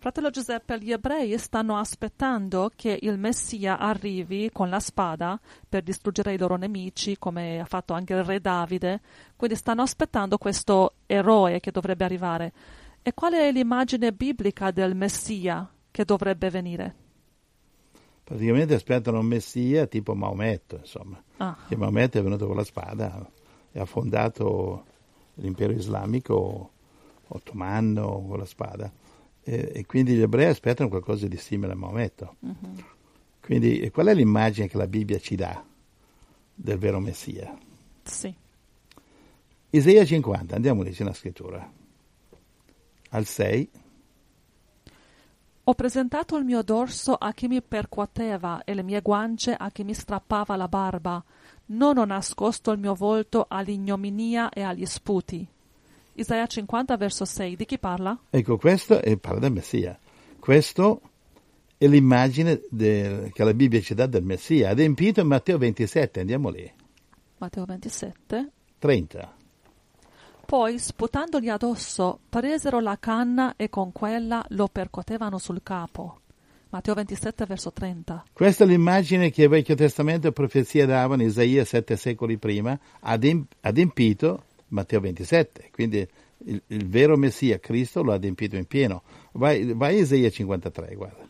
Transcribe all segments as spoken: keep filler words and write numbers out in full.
Fratello Giuseppe, gli ebrei stanno aspettando che il Messia arrivi con la spada per distruggere i loro nemici, come ha fatto anche il re Davide. Quindi stanno aspettando questo eroe che dovrebbe arrivare. E qual è l'immagine biblica del Messia che dovrebbe venire? Praticamente aspettano un Messia tipo Maometto, insomma. Ah. Che Maometto è venuto con la spada e ha fondato l'impero islamico ottomano con la spada. E, e quindi gli ebrei aspettano qualcosa di simile a Maometto. Uh-huh. Quindi e qual è l'immagine che la Bibbia ci dà del vero Messia? Sì. Isaia cinquanta, andiamo lì, c'è una scrittura. Al sei. Ho presentato il mio dorso a chi mi percuoteva e le mie guance a chi mi strappava la barba. Non ho nascosto il mio volto all'ignominia e agli sputi. Isaia cinquanta, verso sei, di chi parla? Ecco, questo è, parla del Messia. Questo è l'immagine del, che la Bibbia ci dà del Messia. Adempito in Matteo ventisette, andiamo lì. Matteo ventisette. trenta. Poi, sputandogli addosso, presero la canna e con quella lo percuotevano sul capo. Matteo ventisette, verso trenta. Questa è l'immagine che il Vecchio Testamento e profezia davano, Isaia sette secoli prima, ademp- adempito Matteo ventisette, quindi il, il vero Messia, Cristo, lo ha adempito in pieno. Vai, vai a Isaia cinquantatré, guarda.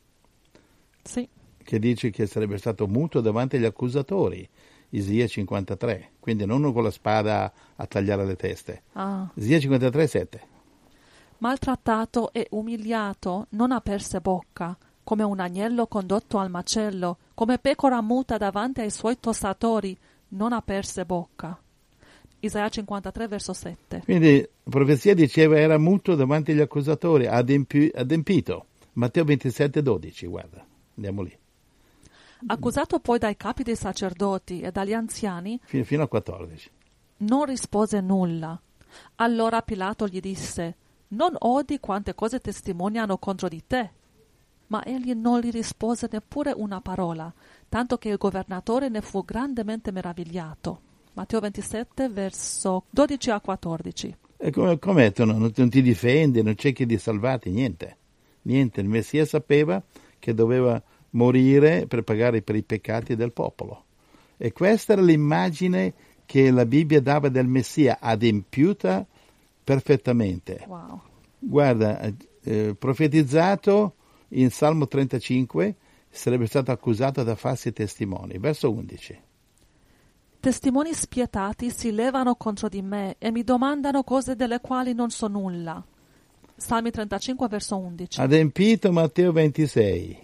Sì. Che dice che sarebbe stato muto davanti agli accusatori, Isaia cinquantatré, quindi non con la spada a tagliare le teste. Ah. Isaia cinquantatré, sette. Maltrattato e umiliato, non aperse bocca, come un agnello condotto al macello, come pecora muta davanti ai suoi tossatori, non aperse bocca. Isaia cinquantatré, verso sette. Quindi la profezia diceva era muto davanti agli accusatori, adempi, adempito. Matteo ventisette, dodici, guarda, andiamo lì. Accusato poi dai capi dei sacerdoti e dagli anziani, fino, fino a quattordici. Non rispose nulla. Allora Pilato gli disse: non odi quante cose testimoniano contro di te? Ma egli non gli rispose neppure una parola, tanto che il governatore ne fu grandemente meravigliato. Matteo ventisette, verso dodici a quattordici. E come, come tu non, non ti difendi, non cerchi di salvarti, niente. Niente, il Messia sapeva che doveva morire per pagare per i peccati del popolo. E questa era l'immagine che la Bibbia dava del Messia, adempiuta perfettamente. Wow. Guarda, eh, profetizzato in Salmo trentacinque, sarebbe stato accusato da falsi testimoni. Verso undici. Testimoni spietati si levano contro di me e mi domandano cose delle quali non so nulla. Salmi trentacinque, verso undici. Adempito Matteo ventisei,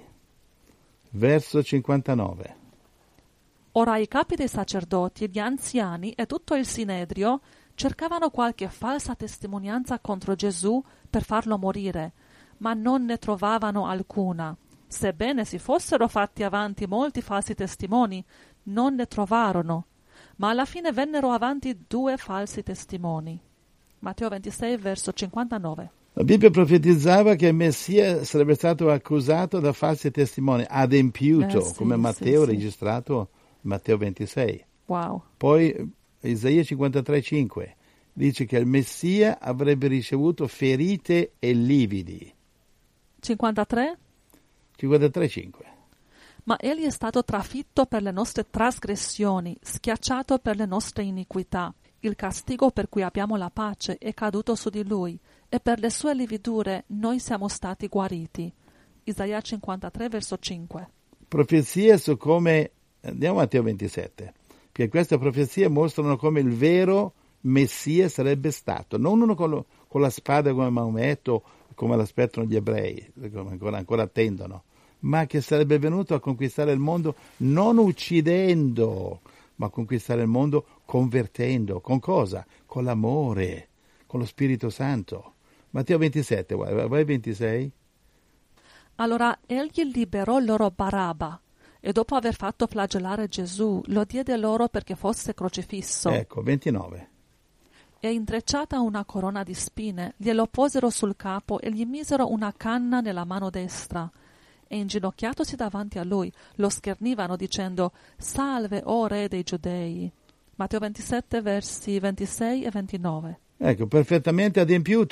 verso cinquantanove. Ora i capi dei sacerdoti, gli anziani e tutto il sinedrio cercavano qualche falsa testimonianza contro Gesù per farlo morire, ma non ne trovavano alcuna. Sebbene si fossero fatti avanti molti falsi testimoni, non ne trovarono. Ma alla fine vennero avanti due falsi testimoni. Matteo ventisei, verso cinquantanove. La Bibbia profetizzava che il Messia sarebbe stato accusato da falsi testimoni, adempiuto, eh, sì, come Matteo sì, registrato in Matteo ventisei. Wow. Poi Isaia cinquantatré cinque dice che il Messia avrebbe ricevuto ferite e lividi. cinquantatré? cinquantatré cinque. Ma egli è stato trafitto per le nostre trasgressioni, schiacciato per le nostre iniquità. Il castigo per cui abbiamo la pace è caduto su di lui, e per le sue lividure noi siamo stati guariti. Isaia cinquantatré, verso cinque. Profezie su come, andiamo a Matteo ventisette, perché queste profezie mostrano come il vero Messia sarebbe stato, non uno con, lo, con la spada come Maometto, come l'aspettano gli ebrei, come ancora, ancora attendono, ma che sarebbe venuto a conquistare il mondo non uccidendo, ma a conquistare il mondo convertendo. Con cosa? Con l'amore, con lo Spirito Santo. Matteo ventisette, vai, vai ventisei. Allora egli liberò loro Barabba, e dopo aver fatto flagellare Gesù, lo diede loro perché fosse crocifisso. Ecco, ventinove. E intrecciata una corona di spine, glielo posero sul capo e gli misero una canna nella mano destra. E inginocchiatosi davanti a lui, lo schernivano dicendo: Salve, o re dei Giudei. Matteo ventisette, versi ventisei e ventinove. Ecco, perfettamente adempiuto,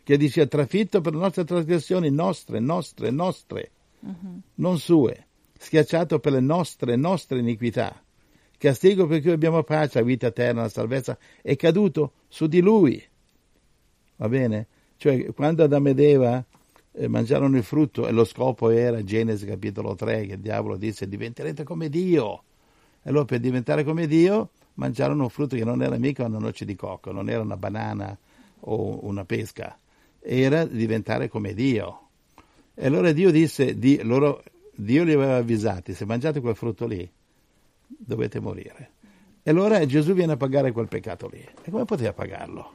che dice trafitto per le nostre trasgressioni, nostre, nostre, nostre, uh-huh. non sue, schiacciato per le nostre, nostre iniquità. Castigo per cui abbiamo pace, la vita eterna, la salvezza, è caduto su di lui. Va bene? Cioè, quando Adamo ed Eva eh, mangiarono il frutto, e lo scopo era, Genesi capitolo tre, che il diavolo disse, diventerete come Dio. E allora per diventare come Dio, mangiarono un frutto che non era mica una noce di cocco, non era una banana o una pesca, era diventare come Dio. E allora Dio disse, di, loro, Dio li aveva avvisati, se mangiate quel frutto lì, dovete morire. E allora Gesù viene a pagare quel peccato lì. E come poteva pagarlo?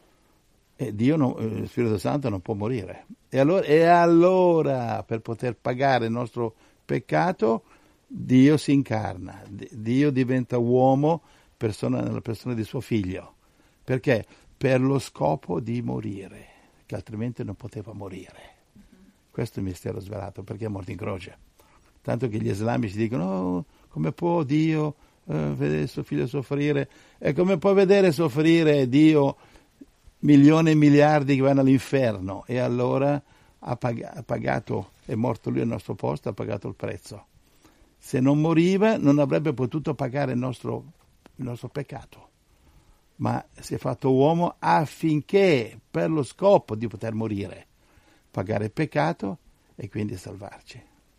E Dio, non, lo Spirito Santo non può morire. E allora, e allora, per poter pagare il nostro peccato, Dio si incarna. Dio diventa uomo persona, nella persona di suo figlio. Perché? Per lo scopo di morire, che altrimenti non poteva morire. Questo è il mistero svelato, perché è morto in croce. Tanto che gli islamici dicono, oh, come può Dio eh, vedere suo figlio soffrire? E come può vedere soffrire Dio milioni e miliardi che vanno all'inferno? E allora ha, pag- ha pagato, è morto lui al nostro posto, ha pagato il prezzo. Se non moriva non avrebbe potuto pagare il nostro, il nostro peccato. Ma si è fatto uomo affinché, per lo scopo di poter morire, pagare il peccato e quindi salvarci.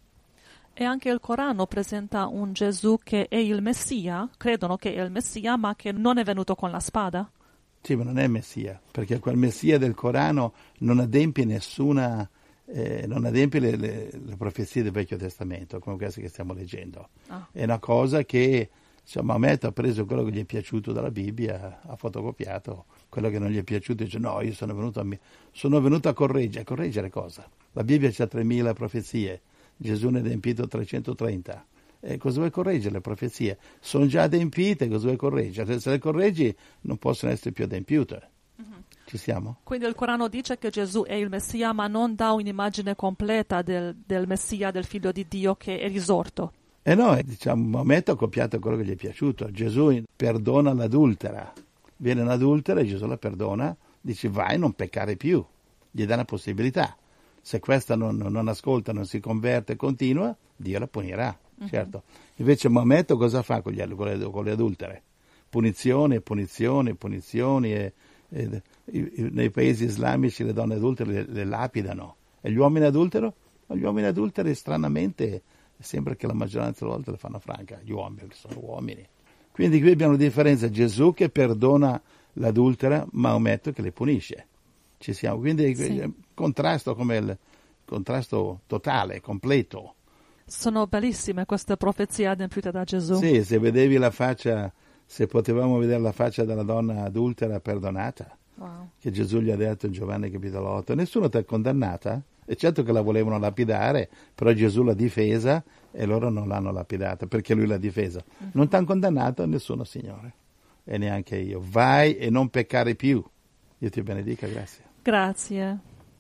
E anche il Corano presenta un Gesù che è il Messia, credono che è il Messia, ma che non è venuto con la spada? Sì, ma non è il Messia, perché quel Messia del Corano non adempie nessuna, eh, non adempie le, le, le profezie del Vecchio Testamento, come queste che stiamo leggendo. Ah. È una cosa che, insomma, Maometto ha preso quello che gli è piaciuto dalla Bibbia, ha fotocopiato quello che non gli è piaciuto e dice no, io sono venuto a, sono venuto a correggere. Correggere cosa? La Bibbia c'ha tremila profezie. Gesù ne ha adempito trecentotrenta. E cosa vuoi correggere le profezie? Sono già adempite, cosa vuoi correggere? Se le correggi non possono essere più adempiute. Uh-huh. Ci siamo? Quindi il Corano dice che Gesù è il Messia, ma non dà un'immagine completa del, del Messia, del Figlio di Dio che è risorto. E no, diciamo, Maometto ha copiato quello che gli è piaciuto. Gesù perdona l'adultera. Viene un'adultera e Gesù la perdona, dice vai, non peccare più. Gli dà una possibilità. Se questa non, non ascolta, non si converte e continua, Dio la punirà, uh-huh. certo. Invece Maometto cosa fa con, gli, con, le, con le adultere? Punizioni, punizioni, punizioni. E, e, e, nei paesi islamici le donne adultere le, le lapidano. E gli uomini adulteri? Gli uomini adulteri stranamente sembra che la maggioranza delle volte le fanno franca, gli uomini, sono uomini. Quindi qui abbiamo una differenza, Gesù che perdona l'adultera, Maometto che le punisce. Ci siamo, quindi sì. contrasto come il contrasto totale, completo. Sono bellissime queste profezie adempiute da Gesù. Sì, se vedevi la faccia, se potevamo vedere la faccia della donna adultera perdonata, wow. che Gesù gli ha detto in Giovanni capitolo otto, nessuno ti ha condannata? E certo che la volevano lapidare, però Gesù l'ha difesa e loro non l'hanno lapidata perché lui l'ha difesa. Uh-huh. Non ti hanno condannato nessuno, Signore, e neanche io. Vai e non peccare più. Dio ti benedica, grazie. Grazie.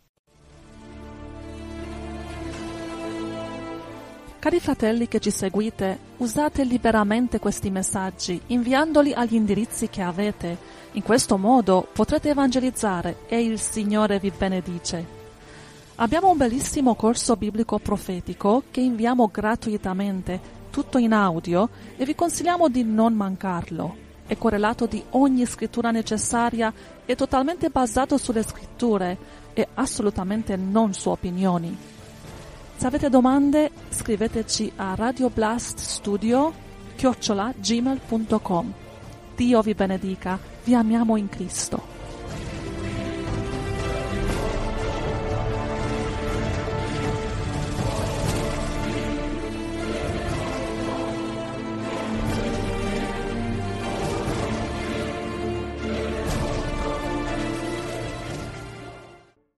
Cari fratelli che ci seguite, usate liberamente questi messaggi, inviandoli agli indirizzi che avete. In questo modo potrete evangelizzare e il Signore vi benedice. Abbiamo un bellissimo corso biblico profetico che inviamo gratuitamente, tutto in audio, e vi consigliamo di non mancarlo. È correlato di ogni scrittura necessaria, è totalmente basato sulle scritture e assolutamente non su opinioni. Se avete domande, scriveteci a radioblaststudio chiocciola gmail punto com. Dio vi benedica, vi amiamo in Cristo.